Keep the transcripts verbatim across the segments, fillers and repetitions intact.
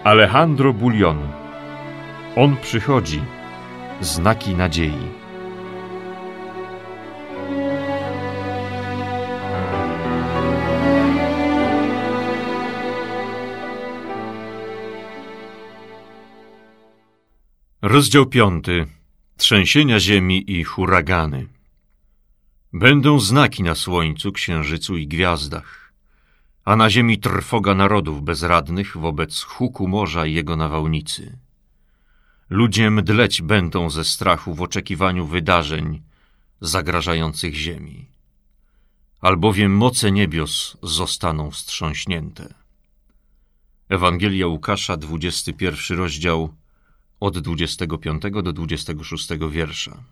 Alejandro Bullón. On przychodzi. Znaki nadziei. Rozdział piąty. Trzęsienia ziemi i huragany. Będą znaki na słońcu, księżycu i gwiazdach, a na ziemi trwoga narodów bezradnych wobec huku morza i jego nawałnicy. Ludzie mdleć będą ze strachu w oczekiwaniu wydarzeń zagrażających ziemi, albowiem moce niebios zostaną wstrząśnięte. Ewangelia Łukasza, dwudziesty pierwszy rozdział, od dwudziestego piątego do dwudziestego szóstego wiersza.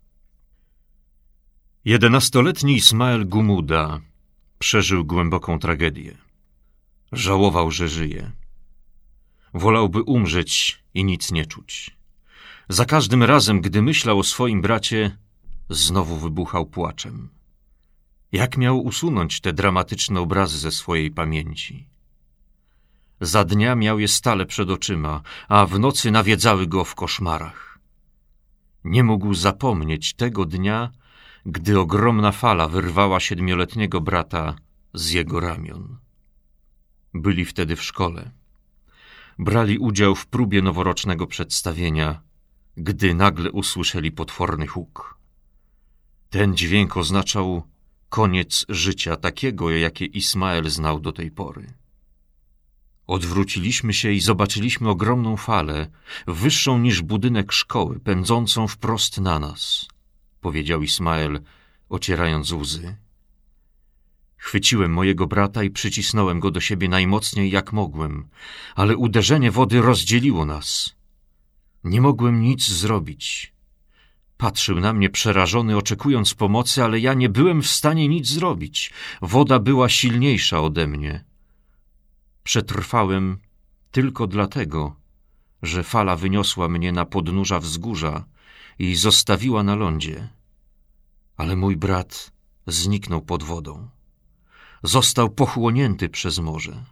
Jedenastoletni Ismael Gumuda przeżył głęboką tragedię. Żałował, że żyje. Wolałby umrzeć i nic nie czuć. Za każdym razem, gdy myślał o swoim bracie, znowu wybuchał płaczem. Jak miał usunąć te dramatyczne obrazy ze swojej pamięci? Za dnia miał je stale przed oczyma, a w nocy nawiedzały go w koszmarach. Nie mógł zapomnieć tego dnia, gdy ogromna fala wyrwała siedmioletniego brata z jego ramion. Byli wtedy w szkole. Brali udział w próbie noworocznego przedstawienia, gdy nagle usłyszeli potworny huk. Ten dźwięk oznaczał koniec życia takiego, jakie Ismael znał do tej pory. Odwróciliśmy się i zobaczyliśmy ogromną falę, wyższą niż budynek szkoły, pędzącą wprost na nas, powiedział Ismael, ocierając łzy. Chwyciłem mojego brata i przycisnąłem go do siebie najmocniej jak mogłem, ale uderzenie wody rozdzieliło nas. Nie mogłem nic zrobić. Patrzył na mnie przerażony, oczekując pomocy, ale ja nie byłem w stanie nic zrobić. Woda była silniejsza ode mnie. Przetrwałem tylko dlatego, że fala wyniosła mnie na podnóża wzgórza i zostawiła na lądzie. Ale mój brat zniknął pod wodą. Został pochłonięty przez morze.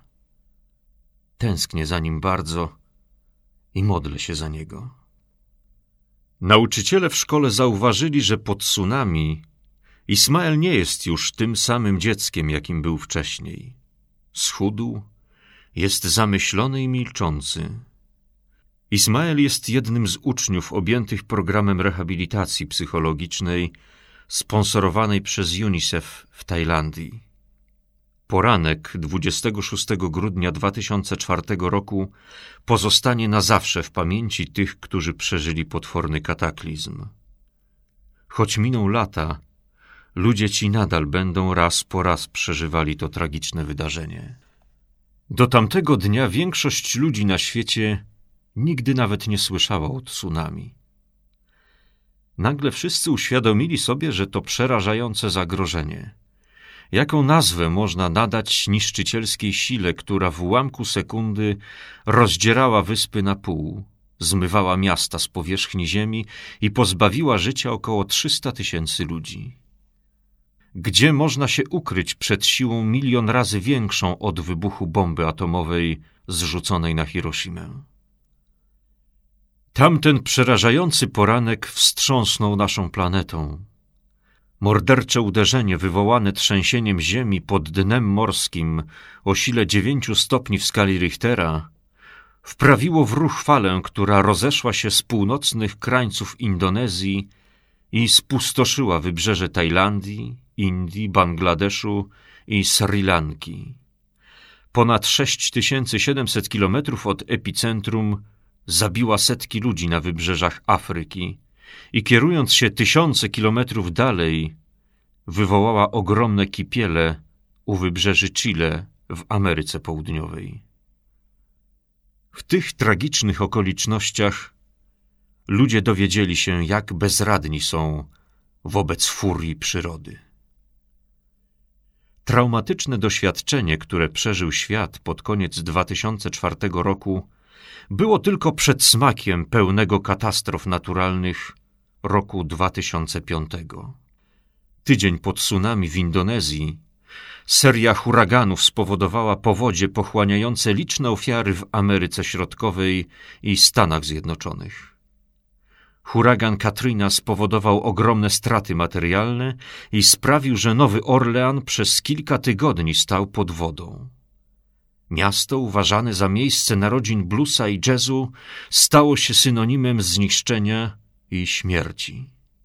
Tęsknię za nim bardzo i modlę się za niego. Nauczyciele w szkole zauważyli, że po tsunami Ismael nie jest już tym samym dzieckiem, jakim był wcześniej. Schudł, jest zamyślony i milczący. Ismael jest jednym z uczniów objętych programem rehabilitacji psychologicznej sponsorowanej przez UNICEF w Tajlandii. Poranek dwudziestego szóstego grudnia dwa tysiące czwartego roku pozostanie na zawsze w pamięci tych, którzy przeżyli potworny kataklizm. Choć miną lata, ludzie ci nadal będą raz po raz przeżywali to tragiczne wydarzenie. Do tamtego dnia większość ludzi na świecie nigdy nawet nie słyszała o tsunami. Nagle wszyscy uświadomili sobie, że to przerażające zagrożenie. Jaką nazwę można nadać niszczycielskiej sile, która w ułamku sekundy rozdzierała wyspy na pół, zmywała miasta z powierzchni ziemi i pozbawiła życia około trzysta tysięcy ludzi? Gdzie można się ukryć przed siłą milion razy większą od wybuchu bomby atomowej zrzuconej na Hiroshimę? Tamten przerażający poranek wstrząsnął naszą planetą. Mordercze uderzenie wywołane trzęsieniem ziemi pod dnem morskim o sile dziewięciu stopni w skali Richtera wprawiło w ruch falę, która rozeszła się z północnych krańców Indonezji i spustoszyła wybrzeże Tajlandii, Indii, Bangladeszu i Sri Lanki. Ponad sześć tysięcy siedemset kilometrów od epicentrum zabiła setki ludzi na wybrzeżach Afryki i kierując się tysiące kilometrów dalej, wywołała ogromne kipiele u wybrzeży Chile w Ameryce Południowej. W tych tragicznych okolicznościach ludzie dowiedzieli się, jak bezradni są wobec furii przyrody. Traumatyczne doświadczenie, które przeżył świat pod koniec dwa tysiące czwartego roku, było tylko przedsmakiem pełnego katastrof naturalnych roku dwa tysiące piątego. Tydzień po tsunami w Indonezji Seria huraganów spowodowała powodzie pochłaniające liczne ofiary w Ameryce Środkowej i Stanach Zjednoczonych. Huragan Katrina spowodował ogromne straty materialne i sprawił, że Nowy Orlean przez kilka tygodni stał pod wodą. Miasto, uważane za miejsce narodzin bluesa i jazzu, stało się synonimem zniszczenia i śmierci.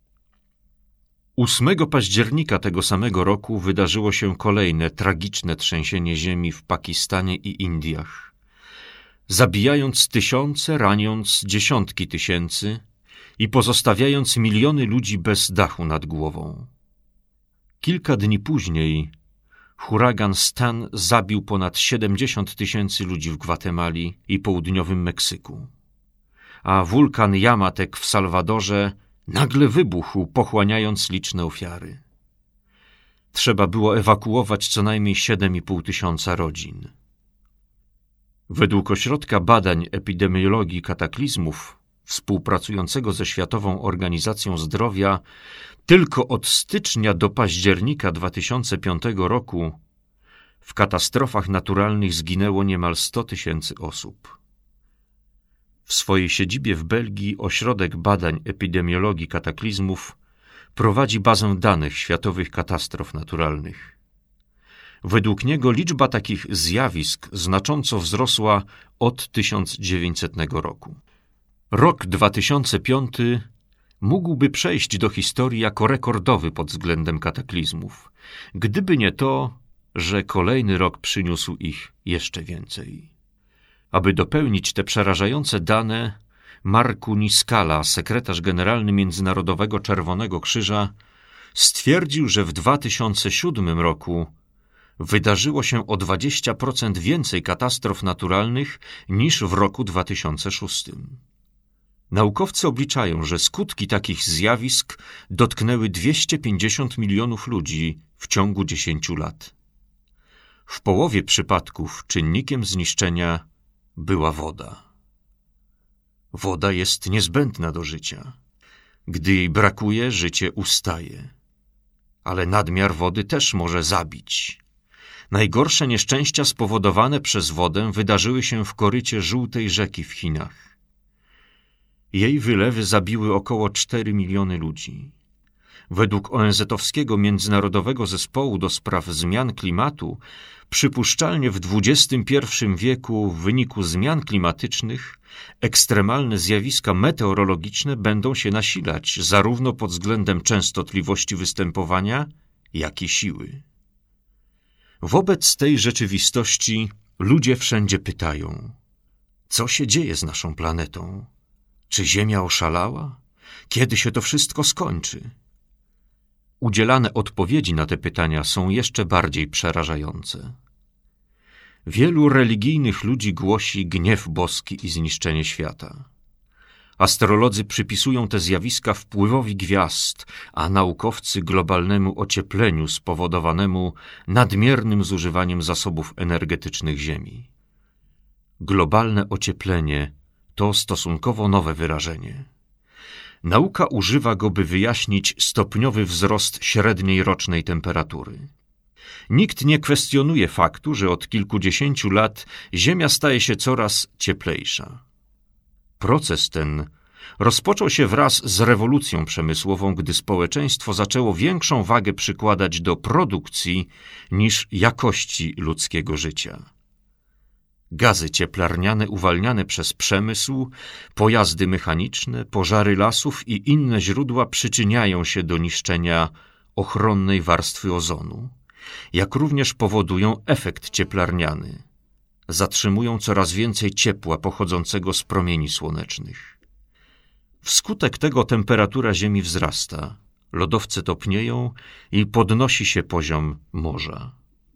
ósmego października tego samego roku wydarzyło się kolejne tragiczne trzęsienie ziemi w Pakistanie i Indiach. Zabijając tysiące, raniąc dziesiątki tysięcy i pozostawiając miliony ludzi bez dachu nad głową. Kilka dni później huragan Stan zabił ponad siedemdziesiąt tysięcy ludzi w Gwatemali i południowym Meksyku, a wulkan Yamatek w Salwadorze nagle wybuchł, pochłaniając liczne ofiary. Trzeba było ewakuować co najmniej siedem i pół tysiąca rodzin. Według Ośrodka Badań Epidemiologii Kataklizmów, współpracującego ze Światową Organizacją Zdrowia, tylko od stycznia do października dwa tysiące piątego roku w katastrofach naturalnych zginęło niemal sto tysięcy osób. W swojej siedzibie w Belgii Ośrodek Badań Epidemiologii Kataklizmów prowadzi bazę danych światowych katastrof naturalnych. Według niego liczba takich zjawisk znacząco wzrosła od tysiąc dziewięćsetnego roku. Rok dwa tysiące piąty mógłby przejść do historii jako rekordowy pod względem kataklizmów, gdyby nie to, że kolejny rok przyniósł ich jeszcze więcej. Aby dopełnić te przerażające dane, Marku Niskala, sekretarz generalny Międzynarodowego Czerwonego Krzyża, stwierdził, że w dwa tysiące siódmym roku wydarzyło się o dwadzieścia procent więcej katastrof naturalnych niż w roku dwa tysiące szóstym. Naukowcy obliczają, że skutki takich zjawisk dotknęły dwieście pięćdziesiąt milionów ludzi w ciągu dziesięciu lat. W połowie przypadków czynnikiem zniszczenia była woda. Woda jest niezbędna do życia. Gdy jej brakuje, życie ustaje. Ale nadmiar wody też może zabić. Najgorsze nieszczęścia spowodowane przez wodę wydarzyły się w korycie Żółtej Rzeki w Chinach. Jej wylewy zabiły około cztery miliony ludzi. Według O N Z-owskiego Międzynarodowego Zespołu do Spraw Zmian Klimatu przypuszczalnie w dwudziestym pierwszym wieku w wyniku zmian klimatycznych ekstremalne zjawiska meteorologiczne będą się nasilać zarówno pod względem częstotliwości występowania, jak i siły. Wobec tej rzeczywistości ludzie wszędzie pytają, co się dzieje z naszą planetą? Czy Ziemia oszalała? Kiedy się to wszystko skończy? Udzielane odpowiedzi na te pytania są jeszcze bardziej przerażające. Wielu religijnych ludzi głosi gniew boski i zniszczenie świata. Astrolodzy przypisują te zjawiska wpływowi gwiazd, a naukowcy globalnemu ociepleniu spowodowanemu nadmiernym zużywaniem zasobów energetycznych Ziemi. Globalne ocieplenie to stosunkowo nowe wyrażenie. Nauka używa go, by wyjaśnić stopniowy wzrost średniej rocznej temperatury. Nikt nie kwestionuje faktu, że od kilkudziesięciu lat Ziemia staje się coraz cieplejsza. Proces ten rozpoczął się wraz z rewolucją przemysłową, gdy społeczeństwo zaczęło większą wagę przykładać do produkcji niż jakości ludzkiego życia. Gazy cieplarniane uwalniane przez przemysł, pojazdy mechaniczne, pożary lasów i inne źródła przyczyniają się do niszczenia ochronnej warstwy ozonu, jak również powodują efekt cieplarniany. Zatrzymują coraz więcej ciepła pochodzącego z promieni słonecznych. Wskutek tego temperatura Ziemi wzrasta, lodowce topnieją i podnosi się poziom morza.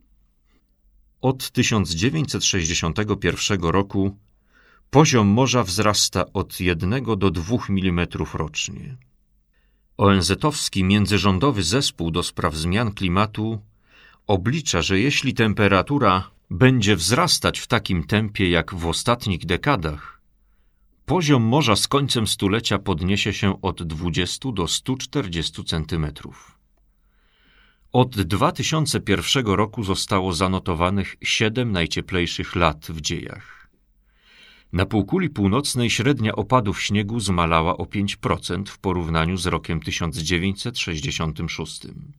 Od tysiąc dziewięćset sześćdziesiątego pierwszego roku poziom morza wzrasta od jednego do dwóch milimetrów rocznie. O N Z-owski Międzyrządowy Zespół do Spraw Zmian Klimatu oblicza, że jeśli temperatura będzie wzrastać w takim tempie jak w ostatnich dekadach, poziom morza z końcem stulecia podniesie się od dwudziestu do stu czterdziestu centymetrów. Od dwa tysiące pierwszego roku zostało zanotowanych siedem najcieplejszych lat w dziejach. Na półkuli północnej średnia opadów śniegu zmalała o pięć procent w porównaniu z rokiem tysiąc dziewięćset sześćdziesiątym szóstym.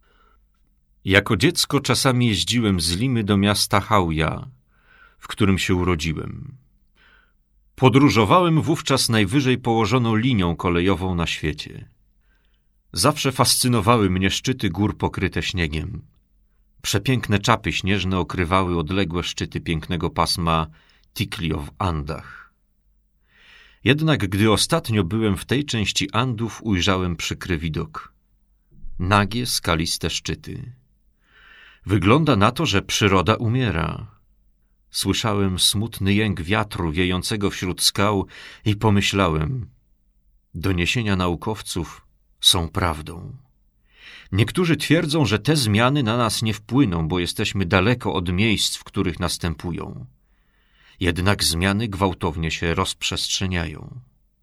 Jako dziecko czasami jeździłem z Limy do miasta Hauja, w którym się urodziłem. Podróżowałem wówczas najwyżej położoną linią kolejową na świecie. Zawsze fascynowały mnie szczyty gór pokryte śniegiem. Przepiękne czapy śnieżne okrywały odległe szczyty pięknego pasma Tikli w Andach. Jednak gdy ostatnio byłem w tej części Andów, ujrzałem przykry widok. Nagie, skaliste szczyty. Wygląda na to, że przyroda umiera. Słyszałem smutny jęk wiatru wiejącego wśród skał i pomyślałem, doniesienia naukowców są prawdą. Niektórzy twierdzą, że te zmiany na nas nie wpłyną, bo jesteśmy daleko od miejsc, w których następują. Jednak zmiany gwałtownie się rozprzestrzeniają.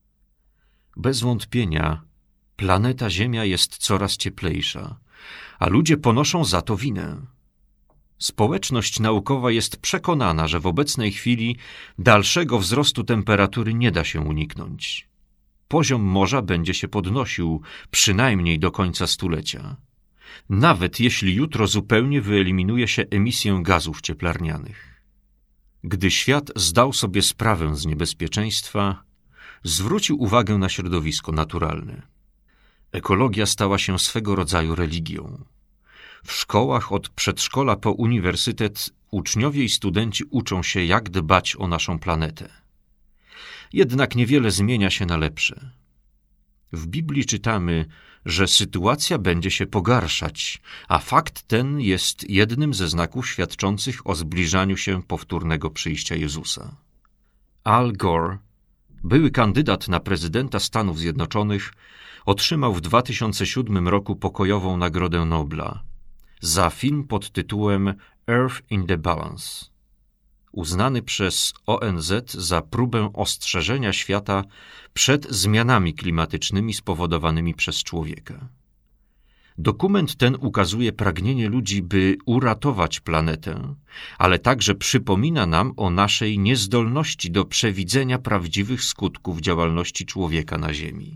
Bez wątpienia planeta Ziemia jest coraz cieplejsza, a ludzie ponoszą za to winę. Społeczność naukowa jest przekonana, że w obecnej chwili dalszego wzrostu temperatury nie da się uniknąć. Poziom morza będzie się podnosił przynajmniej do końca stulecia. Nawet jeśli jutro zupełnie wyeliminuje się emisję gazów cieplarnianych. Gdy świat zdał sobie sprawę z niebezpieczeństwa, zwrócił uwagę na środowisko naturalne. Ekologia stała się swego rodzaju religią. W szkołach od przedszkola po uniwersytet uczniowie i studenci uczą się, jak dbać o naszą planetę. Jednak niewiele zmienia się na lepsze. W Biblii czytamy, że sytuacja będzie się pogarszać, a fakt ten jest jednym ze znaków świadczących o zbliżaniu się powtórnego przyjścia Jezusa. Al Gore, były kandydat na prezydenta Stanów Zjednoczonych, otrzymał w dwa tysiące siódmym roku pokojową Nagrodę Nobla za film pod tytułem Earth in the Balance, uznany przez O N Z za próbę ostrzeżenia świata przed zmianami klimatycznymi spowodowanymi przez człowieka. Dokument ten ukazuje pragnienie ludzi, by uratować planetę, ale także przypomina nam o naszej niezdolności do przewidzenia prawdziwych skutków działalności człowieka na Ziemi.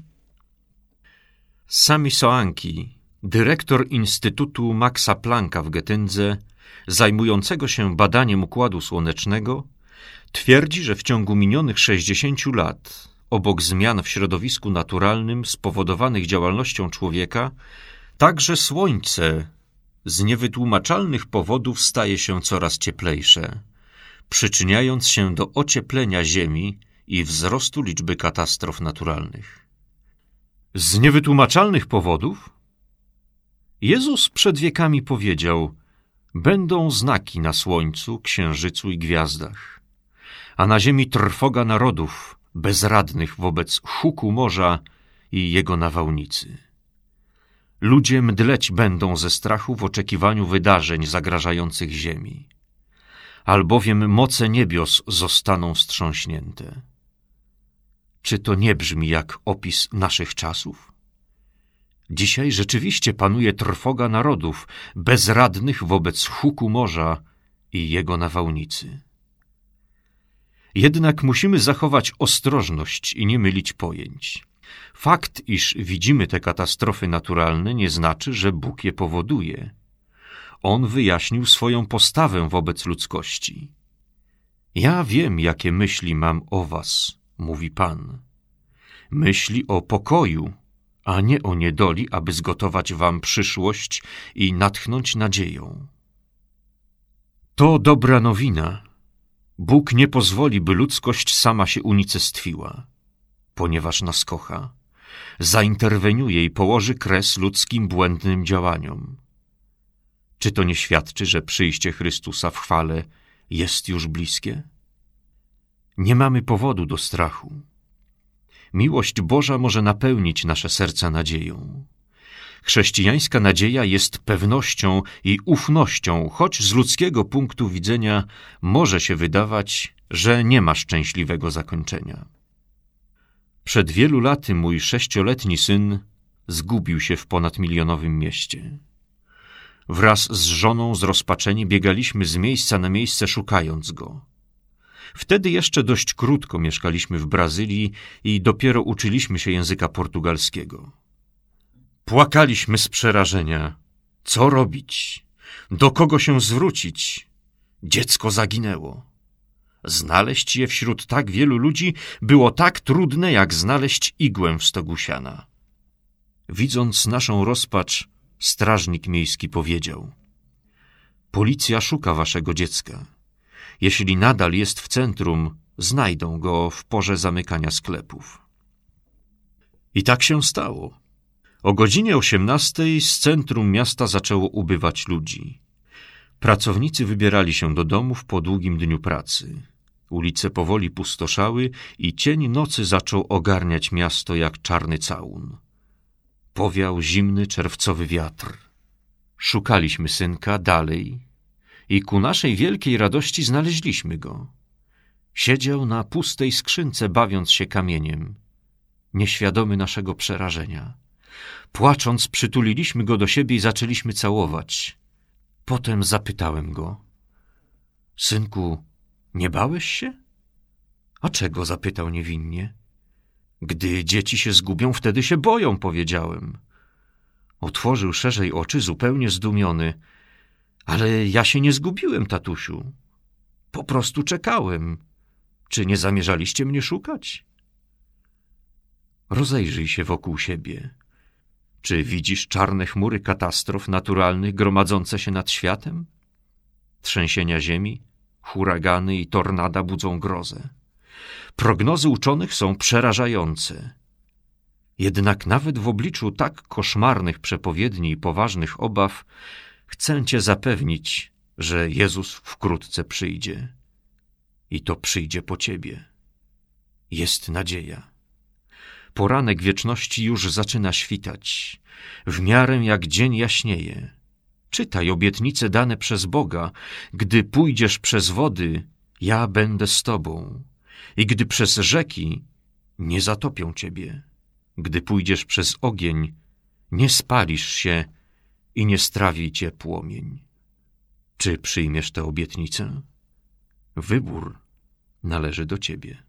Sami Soanki, dyrektor Instytutu Maxa Plancka w Getyndze, zajmującego się badaniem Układu Słonecznego, twierdzi, że w ciągu minionych sześćdziesięciu lat, obok zmian w środowisku naturalnym spowodowanych działalnością człowieka, także Słońce z niewytłumaczalnych powodów staje się coraz cieplejsze, przyczyniając się do ocieplenia Ziemi i wzrostu liczby katastrof naturalnych. Z niewytłumaczalnych powodów? Jezus przed wiekami powiedział: będą znaki na słońcu, księżycu i gwiazdach, a na ziemi trwoga narodów, bezradnych wobec huku morza i jego nawałnicy. Ludzie mdleć będą ze strachu w oczekiwaniu wydarzeń zagrażających ziemi, albowiem moce niebios zostaną wstrząśnięte. Czy to nie brzmi jak opis naszych czasów? Dzisiaj rzeczywiście panuje trwoga narodów, bezradnych wobec huku morza i jego nawałnicy. Jednak musimy zachować ostrożność i nie mylić pojęć. Fakt, iż widzimy te katastrofy naturalne, nie znaczy, że Bóg je powoduje. On wyjaśnił swoją postawę wobec ludzkości. Ja wiem, jakie myśli mam o was, mówi Pan. Myśli o pokoju, a nie o niedoli, aby zgotować wam przyszłość i natchnąć nadzieją. To dobra nowina. Bóg nie pozwoli, by ludzkość sama się unicestwiła, ponieważ nas kocha. Zainterweniuje i położy kres ludzkim błędnym działaniom. Czy to nie świadczy, że przyjście Chrystusa w chwale jest już bliskie? Nie mamy powodu do strachu. Miłość Boża może napełnić nasze serca nadzieją. Chrześcijańska nadzieja jest pewnością i ufnością, choć z ludzkiego punktu widzenia może się wydawać, że nie ma szczęśliwego zakończenia. Przed wielu laty mój sześcioletni syn zgubił się w ponadmilionowym mieście. Wraz z żoną zrozpaczeni biegaliśmy z miejsca na miejsce, szukając go. Wtedy jeszcze dość krótko mieszkaliśmy w Brazylii i dopiero uczyliśmy się języka portugalskiego. Płakaliśmy z przerażenia. Co robić? Do kogo się zwrócić? Dziecko zaginęło. Znaleźć je wśród tak wielu ludzi było tak trudne, jak znaleźć igłę w stogu siana. Widząc naszą rozpacz, strażnik miejski powiedział: policja szuka waszego dziecka. Jeśli nadal jest w centrum, znajdą go w porze zamykania sklepów. I tak się stało. O godzinie osiemnastej z centrum miasta zaczęło ubywać ludzi. Pracownicy wybierali się do domów po długim dniu pracy. Ulice powoli pustoszały i cień nocy zaczął ogarniać miasto jak czarny całun. Powiał zimny, czerwcowy wiatr. Szukaliśmy synka dalej i ku naszej wielkiej radości znaleźliśmy go. Siedział na pustej skrzynce, bawiąc się kamieniem, nieświadomy naszego przerażenia. Płacząc, przytuliliśmy go do siebie i zaczęliśmy całować. Potem zapytałem go: synku, nie bałeś się? A czego? Zapytał niewinnie. Gdy dzieci się zgubią, wtedy się boją, powiedziałem. Otworzył szerzej oczy, zupełnie zdumiony. Ale ja się nie zgubiłem, tatusiu. Po prostu czekałem. Czy nie zamierzaliście mnie szukać? Rozejrzyj się wokół siebie. Czy widzisz czarne chmury katastrof naturalnych gromadzące się nad światem? Trzęsienia ziemi, huragany i tornada budzą grozę. Prognozy uczonych są przerażające. Jednak nawet w obliczu tak koszmarnych przepowiedni i poważnych obaw chcę cię zapewnić, że Jezus wkrótce przyjdzie. I to przyjdzie po ciebie. Jest nadzieja. Poranek wieczności już zaczyna świtać. W miarę jak dzień jaśnieje. Czytaj obietnice dane przez Boga. Gdy pójdziesz przez wody, ja będę z tobą. I gdy przez rzeki, nie zatopią ciebie. Gdy pójdziesz przez ogień, nie spalisz się i nie strawi cię płomień. Czy przyjmiesz tę obietnicę? Wybór należy do ciebie.